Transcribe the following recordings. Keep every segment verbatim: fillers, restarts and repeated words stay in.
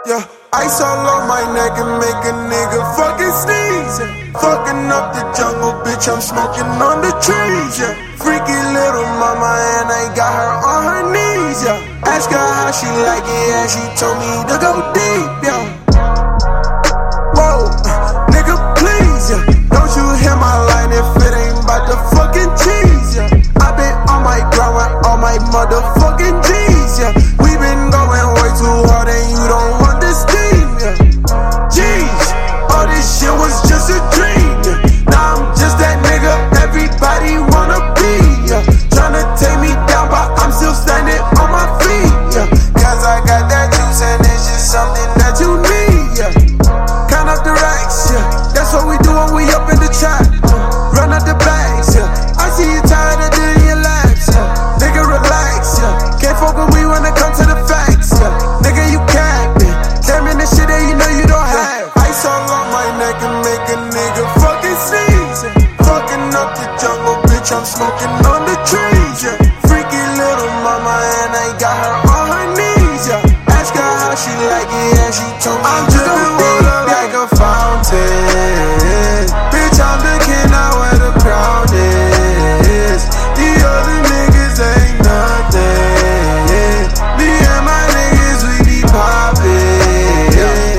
Yeah, ice all on my neck and make a nigga fucking sneeze. Yeah. Fucking up the jungle, bitch, I'm smoking on the trees. Yeah, freaky little mama and I got her on her knees. Yeah, ask her how she like it and she told me to go deep. Yeah, whoa, nigga, please. Yeah, don't you hear my line if it ain't about the fucking cheese. Yeah, I been on my grind with all my motherfucking G's. Yeah, we been going way too hard and you don't want this team. Yeah, jeez, all this shit was just a dream. Yeah, now I'm just that nigga everybody wanna be. Yeah, tryna take me down but I'm still standing on my feet. Yeah, cause I got that juice and it's just something that you need. Yeah, count up the racks. Yeah, that's what we do when we up in the trap. Run up the bags. Yeah, I see you tired of doing your laps. Yeah, nigga, relax. Yeah, can't fuck with me when it comes to the facts. Yeah, nigga, you capping. Damn in the shit that you know you don't have. Ice all on my neck and make a nigga fucking sneeze. Yeah, fucking up the jungle, bitch, I'm smoking on the trees. Yeah, freaky little mama and I got her on her knees. Yeah, ask her how she like it and she told me I'm dripping water like a fountain. Bitch, I'm looking out where the crowd is. The other niggas ain't nothing. Me and my niggas, we be poppin'.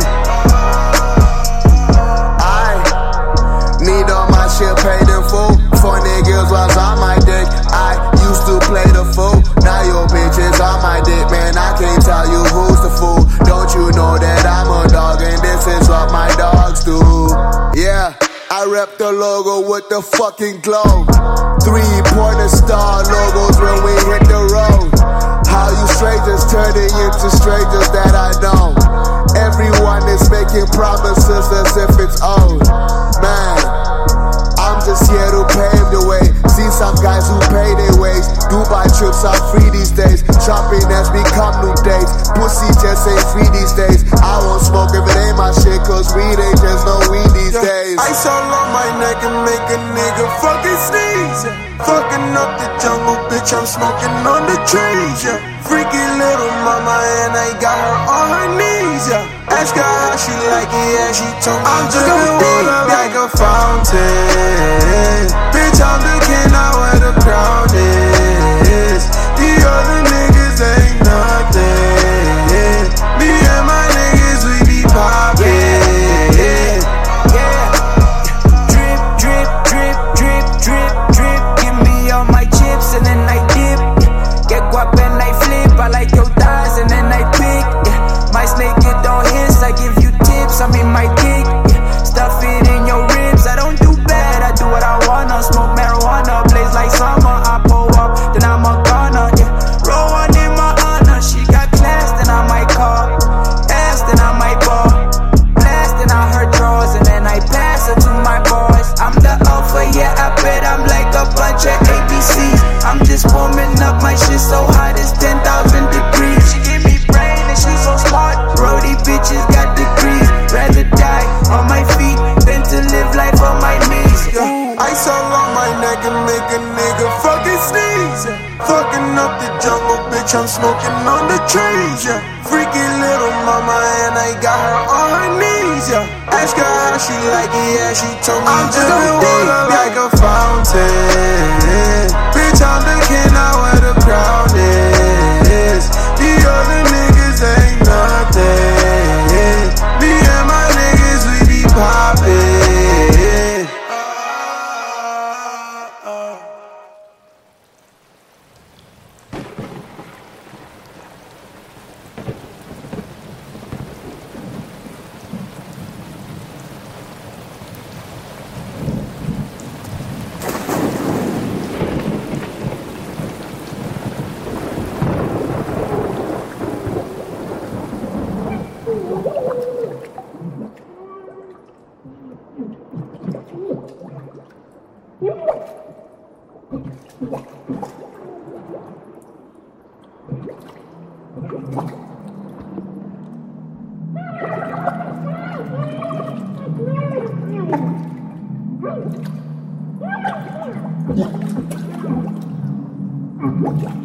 I need all my shit paid in full. Four niggas was on my dick. I used to play the fool. Now your bitch is on my dick, man. I can't tell you who's the fool. Don't you know that I'm a dog and this is what my dogs do? Yeah, I rep the logo with the fucking glow. Three pointer star logos when we hit the road. How you strangers turning into strangers that I know. Everyone is making promises as if it's old. Man, I'm just here to pave the way. See some guys who pay their ways. Dubai trips are free these days. Shopping has become new dates. Pussy just ain't free these days. I won't smoke if it ain't my shit, cause weed ain't just no weed these Yeah, days. ice all on my neck and make a nigga fucking sneeze. Yeah, fucking up the jungle, bitch, I'm smoking on the trees. Yeah, freaky little mama and I got her on her knees. Yeah, ask her how she like it and she told me I'm dripping water like a fountain. Bitch, I'm looking out where the crowd is. The other niggas ain't nothing. Me and my niggas, we be poppin'. Yeah, drip, drip, drip, drip, drip, drip. Give me all my chips and then I dip. Get guap and I flip. I like your thighs and then I pick. Yeah, my snake it don't hiss. I give you tips. I mean my dick. Yeah, stuff it in your ribs. I don't do bad. I do what I wanna. Smoke marijuana, blaze like summer. I pull up, then I'm a gunner. Yeah, roll one in my honor. She got class, then I might call. Ass, then I might ball. Blast, then I heard drawers, and then I pass her to my boys. I'm the alpha, yeah, I bet I'm like a bunch of A B Cs. I'm just warming up, my shit so hot it's ten thousand degrees. She give me brain and she's so smart. Brody bitches got degrees. Rather die on my feet than to live life on my knees. Yeah, ice all on my neck and make a nigga fucking sneeze. Yeah, fucking up the jungle, bitch, I'm smoking on the trees. Yeah, freaky little mama and I got her on her knees. Yeah, ask her how she like it and she told me I'm dripping water like a fountain. Bitch, I'm looking out where the crowd is. The other niggas ain't nothing. Me and my niggas, we be poppin'.